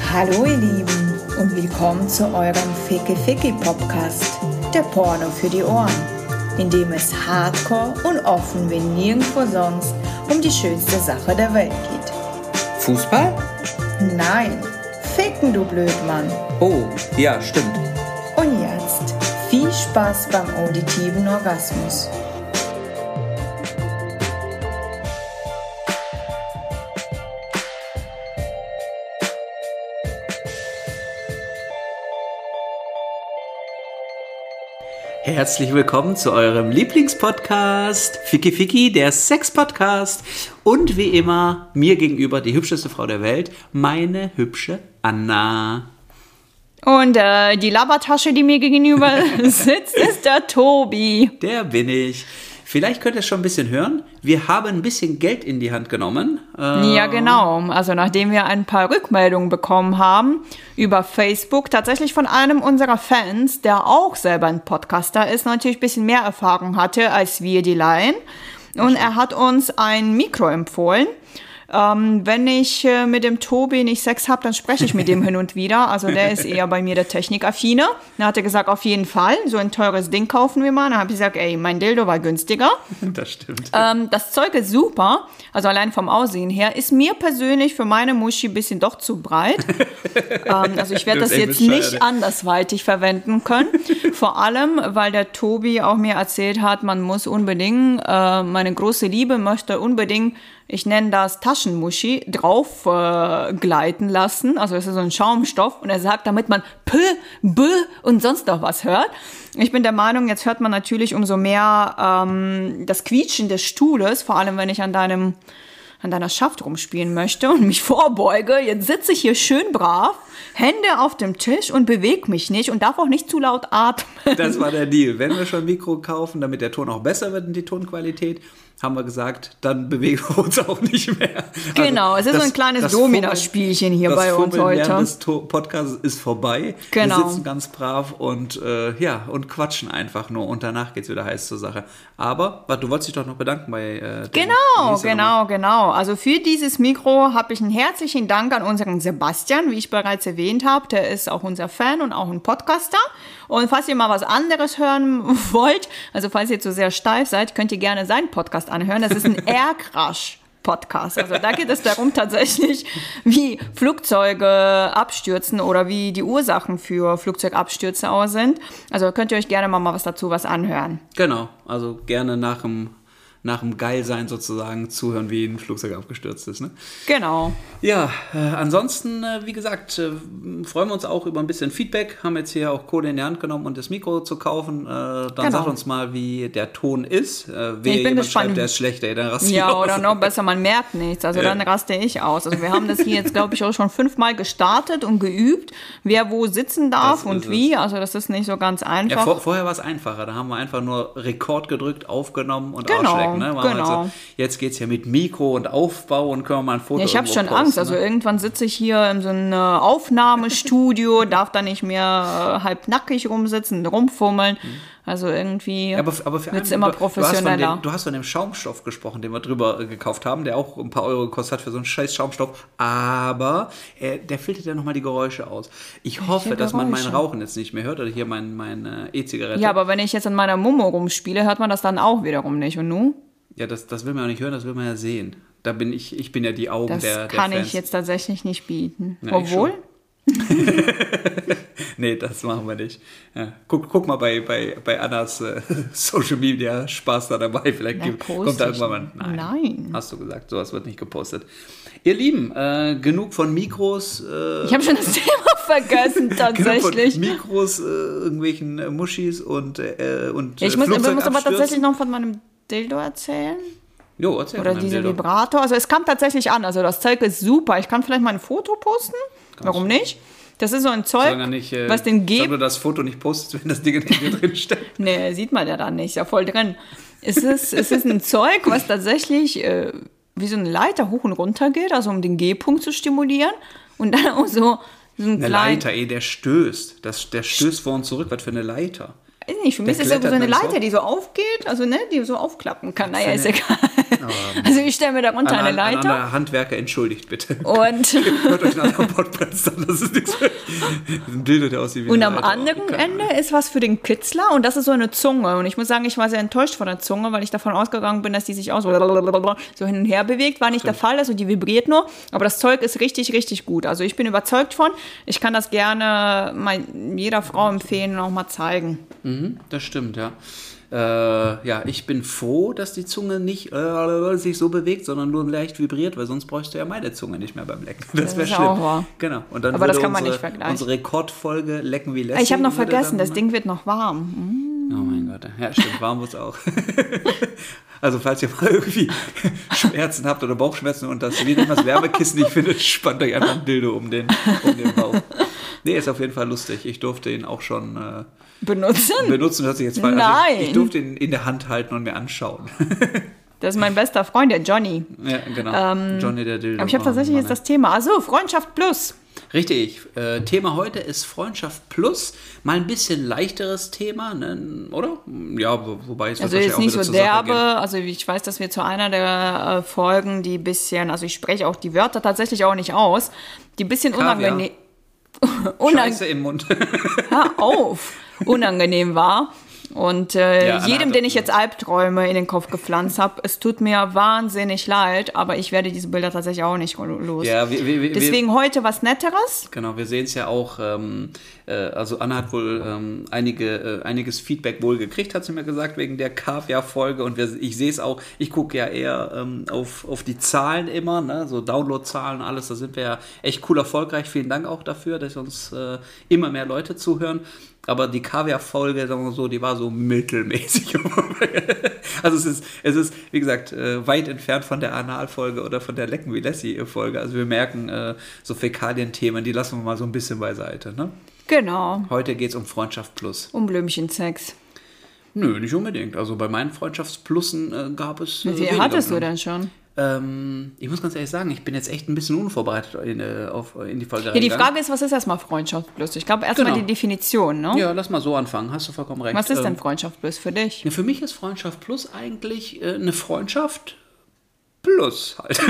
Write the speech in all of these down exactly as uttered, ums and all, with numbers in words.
Hallo ihr Lieben und willkommen zu eurem Ficky Ficky Podcast, der Porno für die Ohren, in dem es hardcore und offen wie nirgendwo sonst um die schönste Sache der Welt geht. Fußball? Nein, Ficken, du Blödmann. Oh, ja, stimmt. Und jetzt viel Spaß beim auditiven Orgasmus. Herzlich willkommen zu eurem Lieblingspodcast, Ficky Ficky, der Sex-Podcast. Und wie immer, mir gegenüber die hübscheste Frau der Welt, meine hübsche Anna. Und äh, die Labertasche, die mir gegenüber sitzt, ist der Tobi. Der bin ich. Vielleicht könnt ihr es schon ein bisschen hören. Wir haben ein bisschen Geld in die Hand genommen. Äh ja, genau. Also nachdem wir ein paar Rückmeldungen bekommen haben über Facebook, tatsächlich von einem unserer Fans, der auch selber ein Podcaster ist, natürlich ein bisschen mehr Erfahrung hatte als wir, die Laien. Und er hat uns ein Mikro empfohlen. Ähm, wenn ich äh, mit dem Tobi nicht Sex habe, dann spreche ich mit dem hin und wieder. Also der ist eher bei mir der Technikaffine. Dann hat er gesagt, auf jeden Fall, so ein teures Ding kaufen wir mal. Dann habe ich gesagt, ey, mein Dildo war günstiger. Das stimmt. Ähm, das Zeug ist super, also allein vom Aussehen her. Ist mir persönlich für meine Muschi ein bisschen doch zu breit. ähm, also ich werde das jetzt nicht andersweitig verwenden können. Vor allem, weil der Tobi auch mir erzählt hat, man muss unbedingt, äh, meine große Liebe möchte unbedingt, ich nenne das Taschenmuschi, drauf äh, gleiten lassen. Also es ist so ein Schaumstoff. Und er sagt, damit man P, B und sonst noch was hört. Ich bin der Meinung, jetzt hört man natürlich umso mehr ähm, das Quietschen des Stuhles. Vor allem, wenn ich an deinem an deiner Schaft rumspielen möchte und mich vorbeuge. Jetzt sitze ich hier schön brav, Hände auf dem Tisch und bewege mich nicht und darf auch nicht zu laut atmen. Das war der Deal. Wenn wir schon ein Mikro kaufen, damit der Ton auch besser wird und die Tonqualität, haben wir gesagt, dann bewegen wir uns auch nicht mehr. Genau, also es ist so ein kleines Domina-Spielchen hier bei uns heute. Das Podcast ist vorbei. Genau. Wir sitzen ganz brav und äh, ja und quatschen einfach nur und danach geht's wieder heiß zur Sache. Aber, warte, du wolltest dich doch noch bedanken bei äh, dem, Genau, genau, genau. Also für dieses Mikro habe ich einen herzlichen Dank an unseren Sebastian, wie ich bereits erwähnt habe. Der ist auch unser Fan und auch ein Podcaster. Und falls ihr mal was anderes hören wollt, also falls ihr zu sehr steif seid, könnt ihr gerne seinen Podcast anhören. Das ist ein Air-Crash-Podcast. Also da geht es darum tatsächlich, wie Flugzeuge abstürzen oder wie die Ursachen für Flugzeugabstürze aus sind. Also könnt ihr euch gerne mal, mal was dazu was anhören. Genau, also gerne nach dem nach dem Geilsein sozusagen zuhören, wie ein Flugzeug abgestürzt ist. Ne? Genau. Ja, äh, ansonsten, äh, wie gesagt, äh, freuen wir uns auch über ein bisschen Feedback. Haben jetzt hier auch Kohle in die Hand genommen und das Mikro zu kaufen. Äh, dann genau. Sagt uns mal, wie der Ton ist. Äh, wer ich bin gespannt. Schreibt, der ist schlecht, ey, dann raste ich Ja, aus. oder noch besser, man merkt nichts. Also ja. Dann raste ich aus. Also wir haben das hier jetzt, glaube ich, auch schon fünfmal gestartet und geübt, wer wo sitzen darf das und wie. Also das ist nicht so ganz einfach. Ja, vor, vorher war es einfacher. Da haben wir einfach nur Rekord gedrückt, aufgenommen und genau. ausschlecken. Ne? Genau. Also, jetzt geht es ja mit Mikro und Aufbau und können wir mal ein Foto ja, ich habe schon posten, Angst. Ne? Also irgendwann sitze ich hier in so einem Aufnahmestudio, darf da nicht mehr äh, halb nackig rumsitzen, rumfummeln. Mhm. Also irgendwie ja, aber, aber wird es immer professioneller. Du hast, dem, du hast von dem Schaumstoff gesprochen, den wir drüber äh, gekauft haben, der auch ein paar Euro gekostet hat für so einen scheiß Schaumstoff. Aber äh, der filtert ja nochmal die Geräusche aus. Ich Welche hoffe, dass Geräusche? man mein Rauchen jetzt nicht mehr hört oder hier mein, meine E-Zigarette. Ja, aber wenn ich jetzt an meiner Momo rumspiele, hört man das dann auch wiederum nicht. Und nun? Ja, das, das will man ja nicht hören, das will man ja sehen. Da bin ich, ich bin ja die Augen das der, der kann Fans. ich jetzt tatsächlich nicht bieten. Ja, Obwohl? Nee, das machen wir nicht. Ja. Guck, guck mal bei, bei, bei Annas äh, Social Media Spaß da dabei. Vielleicht Na, kommt da irgendwann mal. Nein, Nein. Hast du gesagt, sowas wird nicht gepostet. Ihr Lieben, äh, genug von Mikros. Äh, ich habe schon das Thema vergessen, tatsächlich. Genug von Mikros, äh, irgendwelchen äh, Muschis und, äh, und ja, ich muss, muss aber tatsächlich noch von meinem Dildo erzählen. Jo, erzähl Oder diese Dildo. Vibrator. Also es kam tatsächlich an. Also das Zeug ist super. Ich kann vielleicht mal ein Foto posten. Kannst Warum nicht? Das ist so ein Zeug, nicht, äh, was den gibt. Sag nur das Foto nicht postest, wenn das Ding in dir drin steckt. Nee, sieht man ja dann nicht. Ist ja voll drin. Es ist, es ist ein Zeug, was tatsächlich äh, wie so eine Leiter hoch und runter geht, also um den G-Punkt zu stimulieren. Und dann auch so, so ein Eine klein... Leiter, ey, der stößt. Das, der stößt vor und zurück. Was für eine Leiter? weiß nicht, für mich ist das so eine Leiter, so? die so aufgeht, also ne, die so aufklappen kann. Naja, ist egal. Oh, also ich stelle mir darunter an, eine Leiter. An, an Handwerker, entschuldigt bitte. Und hört euch einen anderen Podcast an, das ist nichts mehr. Ein Dildo, der aussieht wie Und eine am Leiter. anderen Ende ist was für den Kitzler und das ist so eine Zunge. Und ich muss sagen, ich war sehr enttäuscht von der Zunge, weil ich davon ausgegangen bin, dass die sich auch so, so hin und her bewegt. War nicht Stimmt. der Fall, also die vibriert nur. Aber das Zeug ist richtig, richtig gut. Also ich bin überzeugt von. Ich kann das gerne mal jeder Frau empfehlen und auch mal zeigen. Mhm, das stimmt, ja. Äh, ja, ich bin froh, dass die Zunge nicht äh, sich so bewegt, sondern nur leicht vibriert, weil sonst bräuchst du ja meine Zunge nicht mehr beim Lecken. Das wäre schlimm. Auch wahr. Genau. Und dann Aber das kann unsere, man nicht vergleichen. Unsere Rekordfolge Lecken wie Lassie. Ich habe noch vergessen, das Ding wird noch warm. Mm. Oh mein Gott. Ja, stimmt, warm wird es auch. Also falls ihr mal irgendwie Schmerzen habt oder Bauchschmerzen und das wie nennt man das Wärmekissen nicht findet, spannt euch einfach ein Dildo um den, um den Bauch. Nee, ist auf jeden Fall lustig. Ich durfte ihn auch schon äh, benutzen. Benutzen, das ich jetzt mal. Nein. Also ich, ich durfte ihn in der Hand halten und mir anschauen. Das ist mein bester Freund, der Johnny. Ja, genau. Ähm, Johnny der Dildo. Aber ich habe tatsächlich jetzt das Thema. Also Freundschaft Plus. Richtig. Äh, Thema heute ist Freundschaft Plus. Mal ein bisschen leichteres Thema, ne? Oder? Ja, wo, wobei es also jetzt nicht so derbe. Also ich weiß, dass wir zu einer der äh, Folgen, die ein bisschen, also ich spreche auch die Wörter tatsächlich auch nicht aus, die ein bisschen unangenehm. Unang- Scheiße im Mund. Hör auf. Unangenehm war. Und äh, ja, jedem, den ich jetzt Albträume in den Kopf gepflanzt habe, es tut mir wahnsinnig leid, aber ich werde diese Bilder tatsächlich auch nicht los. Ja, wir, wir, Deswegen wir, heute was Netteres. Genau, wir sehen es ja auch, ähm, äh, also Anna hat wohl ähm, einige, äh, einiges Feedback wohl gekriegt, hat sie mir gesagt, wegen der Kaviar-Folge und wir, ich sehe es auch, ich gucke ja eher ähm, auf, auf die Zahlen immer, ne? So Download-Zahlen, alles, da sind wir ja echt cool erfolgreich. Vielen Dank auch dafür, dass uns äh, immer mehr Leute zuhören. Aber die Kaviar-Folge, sagen wir so, die war so mittelmäßig. Also es ist, es ist, wie gesagt, weit entfernt von der Anal-Folge oder von der Lecken wie Lassie-Folge. Also wir merken, so Fäkalien-Themen, die lassen wir mal so ein bisschen beiseite. Ne? Genau. Heute geht es um Freundschaft Plus. Um Blümchensex. Nö, nicht unbedingt. Also bei meinen Freundschaftsplussen äh, gab es... Wie viel hattest du denn schon? Ähm, ich muss ganz ehrlich sagen, ich bin jetzt echt ein bisschen unvorbereitet in, äh, auf, in die Folge. Ja, die Frage ist, was ist erstmal Freundschaft Plus? Ich glaube erstmal genau. die Definition, ne? Ja, lass mal so anfangen, hast du vollkommen recht. Was ist denn Freundschaft Plus für dich? Ja, für mich ist Freundschaft Plus eigentlich äh, eine Freundschaft Plus halt.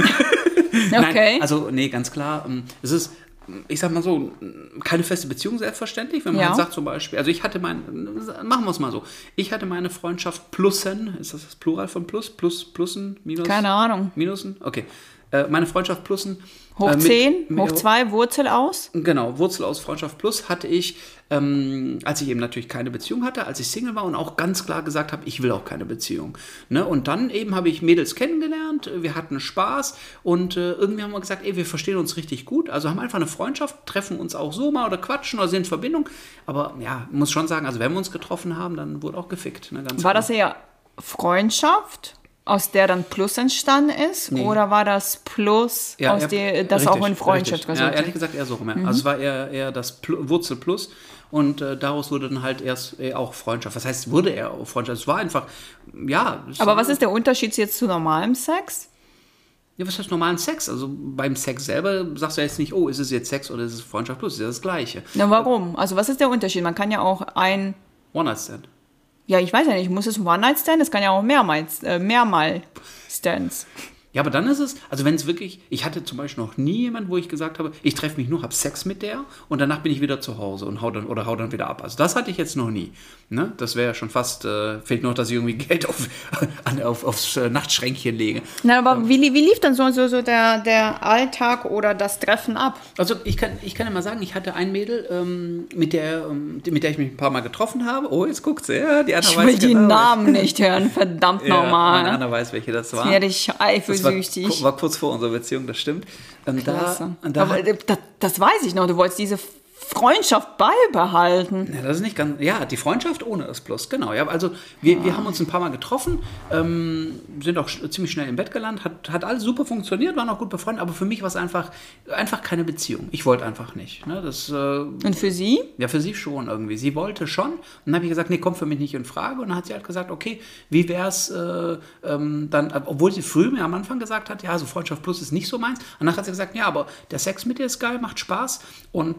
Okay. Nein, also nee, ganz klar, ähm, es ist, ich sag mal so, keine feste Beziehung selbstverständlich, wenn man ja. halt sagt zum Beispiel, also ich hatte mein, machen wir es mal so, ich hatte meine Freundschaft Plussen, ist das das Plural von Plus? Plus, Plussen, Minus? Keine Ahnung. Minusen? Okay. Äh, meine Freundschaft Plussen. Hoch zehn, äh, hoch zwei, Wurzel aus? Genau, Wurzel aus Freundschaft Plus hatte ich, ähm, als ich eben natürlich keine Beziehung hatte, als ich Single war und auch ganz klar gesagt habe, ich will auch keine Beziehung. Ne? Und dann eben habe ich Mädels kennengelernt, wir hatten Spaß und äh, irgendwie haben wir gesagt, ey, wir verstehen uns richtig gut, also haben einfach eine Freundschaft, treffen uns auch so mal oder quatschen oder sind in Verbindung, aber ja, muss schon sagen, also wenn wir uns getroffen haben, dann wurde auch gefickt. Ne? Ganz war klar. Das eher Freundschaft? Aus der dann Plus entstanden ist? Nee. Oder war das Plus, ja, aus ja, der das richtig, auch in Freundschaft resultiert? Ja, ehrlich gesagt eher so rum. Ja. Mhm. Also es war eher, eher das Pl- Wurzel Plus und äh, daraus wurde dann halt erst äh, auch Freundschaft. Was heißt, wurde er auch Freundschaft? Es war einfach, ja. Aber was ist der Unterschied jetzt zu normalem Sex? Ja, was heißt normalen Sex? Also beim Sex selber sagst du ja jetzt nicht, oh, ist es jetzt Sex oder ist es Freundschaft Plus? Das ist ja das Gleiche. Na, warum? Also was ist der Unterschied? Man kann ja auch ein... One-Night-Stand. Ja, ich weiß ja nicht, muss es ein One-Night-Stand? Es kann ja auch mehrmals, äh, mehrmal Stands. Ja, aber dann ist es, also wenn es wirklich, ich hatte zum Beispiel noch nie jemanden, wo ich gesagt habe, ich treffe mich nur, habe Sex mit der und danach bin ich wieder zu Hause und hau dann, oder hau dann wieder ab. Also das hatte ich jetzt noch nie. Ne? Das wäre ja schon fast, äh, fehlt noch, dass ich irgendwie Geld auf, an, auf, aufs äh, Nachtschränkchen lege. Na, aber ähm, wie, wie lief dann so, so, so der, der Alltag oder das Treffen ab? Also ich kann, ich kann ja mal sagen, ich hatte ein Mädel, ähm, mit, der, ähm, mit der ich mich ein paar Mal getroffen habe. Oh, jetzt guckt sie, ja, die Anna ich weiß will die genau, Namen nicht hören, verdammt ja, nochmal. Meine Anna weiß, welche das war. Jetzt werde ich eifersüchtig. Das war, war kurz vor unserer Beziehung, das stimmt. Und Klasse. Da, da aber hat, das, das weiß ich noch, du wolltest diese Freundschaft beibehalten. Ja, das ist nicht ganz, ja, die Freundschaft ohne das Plus, genau. Ja, also wir, ah. wir haben uns ein paar Mal getroffen, ähm, sind auch ziemlich schnell im Bett gelandet, hat, hat alles super funktioniert, waren auch gut befreundet, aber für mich war es einfach, einfach keine Beziehung. Ich wollte einfach nicht. Ne? Das, äh, und für sie? Ja, für sie schon irgendwie. Sie wollte schon. Und dann habe ich gesagt, nee, kommt für mich nicht in Frage. Und dann hat sie halt gesagt, okay, wie wäre es äh, ähm, dann, obwohl sie früh mir am Anfang gesagt hat, ja, so Freundschaft Plus ist nicht so meins. Und dann hat sie gesagt, ja, aber der Sex mit dir ist geil, macht Spaß. Und äh, dann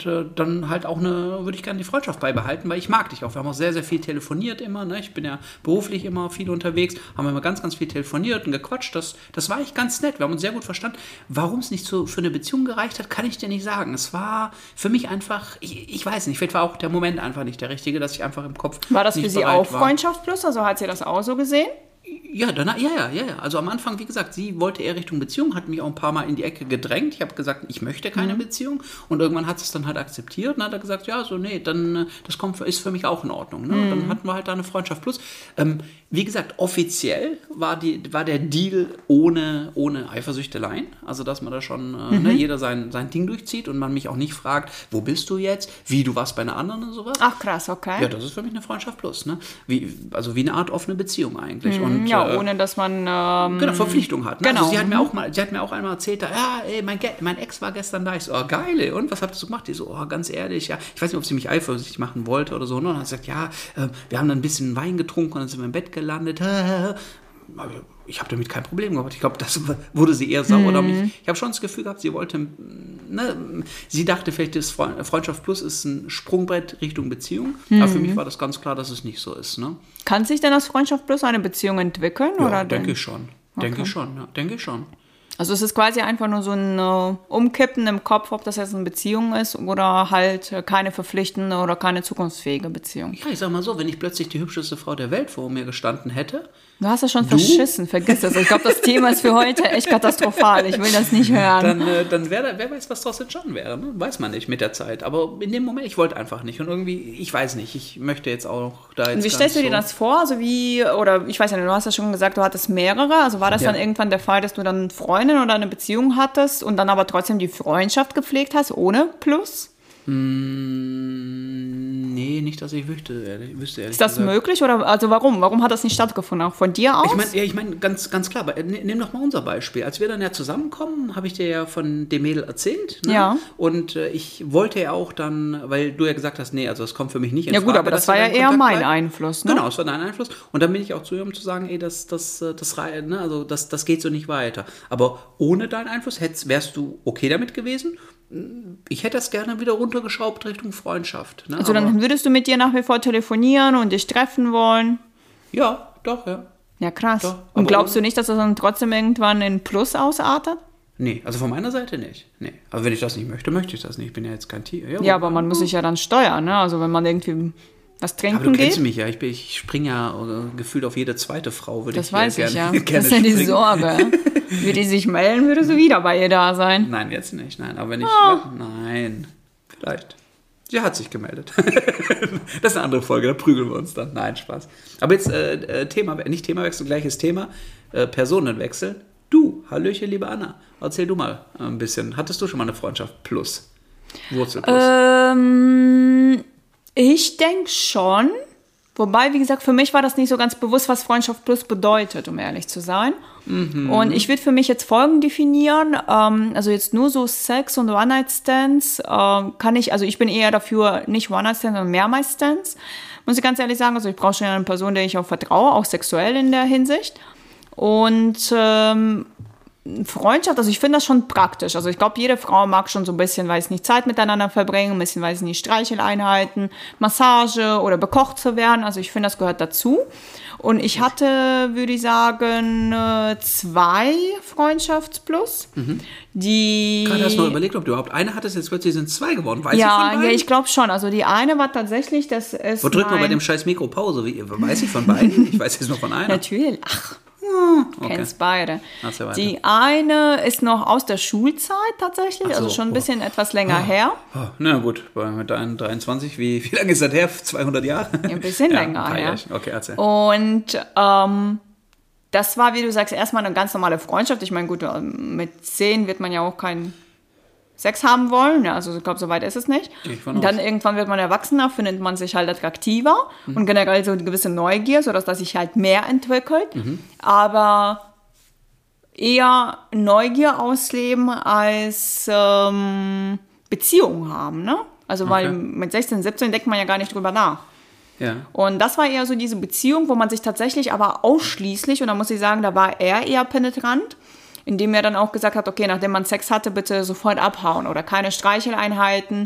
dann halt auch eine, würde ich gerne die Freundschaft beibehalten, weil ich mag dich auch. Wir haben auch sehr, sehr viel telefoniert immer, ne? Ich bin ja beruflich immer viel unterwegs, haben immer ganz, ganz viel telefoniert und gequatscht. Das, das war echt ganz nett. Wir haben uns sehr gut verstanden. Warum es nicht so für eine Beziehung gereicht hat, kann ich dir nicht sagen. Es war für mich einfach, ich, ich weiß nicht, vielleicht war auch der Moment einfach nicht der richtige, dass ich einfach im Kopf War das nicht für Sie bereit auch war. Freundschaft plus? Also hat sie das auch so gesehen? Ja, danach, ja, ja, ja, ja. Also am Anfang, wie gesagt, sie wollte eher Richtung Beziehung, hat mich auch ein paar Mal in die Ecke gedrängt. Ich habe gesagt, ich möchte keine mhm. Beziehung. Und irgendwann hat sie es dann halt akzeptiert und hat er gesagt, ja, so, nee, dann, das kommt, ist für mich auch in Ordnung. Ne? Mhm. Und dann hatten wir halt da eine Freundschaft plus. Ähm, wie gesagt, offiziell war, die, war der Deal ohne, ohne Eifersüchteleien. Also, dass man da schon, äh, mhm. ne, jeder sein, sein Ding durchzieht und man mich auch nicht fragt, wo bist du jetzt? Wie, du warst bei einer anderen und sowas. Ach, krass, okay. Ja, das ist für mich eine Freundschaft plus. Ne? Wie, also wie eine Art offene Beziehung eigentlich. Mhm. Und, ja, äh, ohne dass man ähm, genau, Verpflichtung hat. Ne? Genau. Also sie hat mir auch mal, sie hat mir auch einmal erzählt, da, ja, ey, mein, Ge- mein Ex war gestern da. Ich so, oh, geil, ey. Und was habt ihr so gemacht? Die so, oh, ganz ehrlich, ja. Ich weiß nicht, ob sie mich eifersüchtig machen wollte oder so. Ne? Und dann hat sie gesagt, ja, äh, wir haben dann ein bisschen Wein getrunken und dann sind wir im Bett gelandet. Ich habe damit kein Problem gehabt. Ich glaube, das wurde sie eher sauer. Oder mich. Ich habe schon das Gefühl gehabt, sie wollte, ne, sie dachte vielleicht, das Freundschaft Plus ist ein Sprungbrett Richtung Beziehung. Mhm. Aber für mich war das ganz klar, dass es nicht so ist. Ne? Kann sich denn aus Freundschaft Plus eine Beziehung entwickeln? Ja, oder denke denn? ich schon. Okay. Denke ich schon, ja, denke ich schon. Also es ist quasi einfach nur so ein uh, Umkippen im Kopf, ob das jetzt eine Beziehung ist oder halt keine verpflichtende oder keine zukunftsfähige Beziehung. Ja, ich sag mal so, wenn ich plötzlich die hübscheste Frau der Welt vor mir gestanden hätte. Du hast das schon du? verschissen, vergiss das. Ich glaube, das Thema ist für heute echt katastrophal. Ich will das nicht hören. Dann, äh, dann wäre, wer weiß, was daraus entstanden wäre. Ne? Weiß man nicht mit der Zeit. Aber in dem Moment, ich wollte einfach nicht. Und irgendwie, ich weiß nicht, ich möchte jetzt auch da jetzt. Und wie stellst du dir so das vor? Also wie, oder ich weiß ja nicht, du hast ja schon gesagt, du hattest mehrere. Also war das ja. dann irgendwann der Fall, dass du dann eine Freundin oder eine Beziehung hattest und dann aber trotzdem die Freundschaft gepflegt hast, ohne Plus? Hm, nee, nicht, dass ich wüsste, ehrlich, wüsste ehrlich Ist das gesagt. möglich? Oder also warum? Warum hat das nicht stattgefunden? Auch von dir aus? Ich meine, ja, ich mein, ganz, ganz klar, nimm doch mal unser Beispiel. Als wir dann ja zusammenkommen, habe ich dir ja von dem Mädel erzählt. Ne? Ja. Und äh, ich wollte ja auch dann, weil du ja gesagt hast, nee, also das kommt für mich nicht in Ja Frage. gut, aber das war ja eher mein Einfluss, ne? Genau, das war dein Einfluss. Und dann bin ich auch zu ihr, um zu sagen, ey, das, das, das, das, ne, also das, das geht so nicht weiter. Aber ohne deinen Einfluss hättest, wärst du okay damit gewesen? Ich hätte das gerne wieder runtergeschraubt Richtung Freundschaft. Ne? Also Aber dann würdest du mit dir nach wie vor telefonieren und dich treffen wollen? Ja, doch, ja. Ja, krass. Doch, und glaubst ohne- du nicht, dass das dann trotzdem irgendwann in Plus ausartet? Nee, also von meiner Seite nicht. Nee. Aber wenn ich das nicht möchte, möchte ich das nicht. Ich bin ja jetzt kein Tier. Ja, aber man muss sich ja dann steuern, ne? Also wenn man irgendwie was trinken Aber du geht. kennst mich ja. Ich, bin, ich springe ja äh, gefühlt auf jede zweite Frau. Würde Das ich weiß äh, ich gerne, ja. gerne Das ist ja die springen. Sorge. Würde die sich melden, würde sie wieder bei ihr da sein. Nein, jetzt nicht. Nein, aber wenn ich... Oh. Nein, vielleicht. Sie hat sich gemeldet. Das ist eine andere Folge, da prügeln wir uns dann. Nein, Spaß. Aber jetzt äh, Thema, nicht Themawechsel, gleiches Thema. Äh, Personenwechsel. Du, hallöchen, liebe Anna. Erzähl du mal ein bisschen. Hattest du schon mal eine Freundschaft plus? Wurzel plus? Ähm, ich denke schon. Wobei, wie gesagt, für mich war das nicht so ganz bewusst, was Freundschaft plus bedeutet, um ehrlich zu sein. Mhm. Und ich würde für mich jetzt Folgendes definieren. Ähm, also jetzt nur so Sex und One-Night-Stands ähm, kann ich, also ich bin eher dafür, nicht One-Night-Stands, sondern Mehrmals-Stands. Muss ich ganz ehrlich sagen, also ich brauche schon eine Person, der ich auch vertraue, auch sexuell in der Hinsicht. Und ähm, Freundschaft, also ich finde das schon praktisch. Also ich glaube, jede Frau mag schon so ein bisschen, weiß nicht, Zeit miteinander verbringen, ein bisschen, weiß nicht, Streicheleinheiten, Massage oder bekocht zu werden. Also ich finde, das gehört dazu. Und ich hatte, würde ich sagen, zwei Freundschaftsplus. Mhm. Die Gerade hast du mal überlegt, ob du überhaupt eine hattest, jetzt plötzlich sind zwei geworden. Weiß ja, ich von beiden? Ja, ich glaube schon. Also die eine war tatsächlich, das ist Wo drückt man mein... bei dem scheiß Mikro Pause? Wie, weiß ich von beiden? Ich weiß jetzt nur von einer. Natürlich. Ach, Okay. kennst beide. Erzähl weiter. Die eine ist noch aus der Schulzeit tatsächlich, Ach so, also schon ein oh. bisschen etwas länger Oh. her. Oh, na gut, bei, mit deinen dreiundzwanzig, wie, wie lange ist das her? zweihundert Jahre? Ja, ein bisschen Ja, länger ein paar her. Jährchen. Okay, erzähl. Und ähm, das war, wie du sagst, erstmal eine ganz normale Freundschaft. Ich meine, gut, mit zehn wird man ja auch keinen Sex haben wollen. Ja, also ich glaube, so weit ist es nicht. Gehe ich von Und dann aus. irgendwann wird man erwachsener, findet man sich halt attraktiver mhm. und generell so eine gewisse Neugier, sodass das sich halt mehr entwickelt. Mhm. Aber eher Neugier ausleben als ähm, Beziehung haben, ne? Also Okay. weil mit sechzehn, siebzehn denkt man ja gar nicht drüber nach. Ja. Und das war eher so diese Beziehung, wo man sich tatsächlich aber ausschließlich, und da muss ich sagen, da war er eher penetrant, indem er dann auch gesagt hat, okay, nachdem man Sex hatte, bitte sofort abhauen oder keine Streicheleinheiten,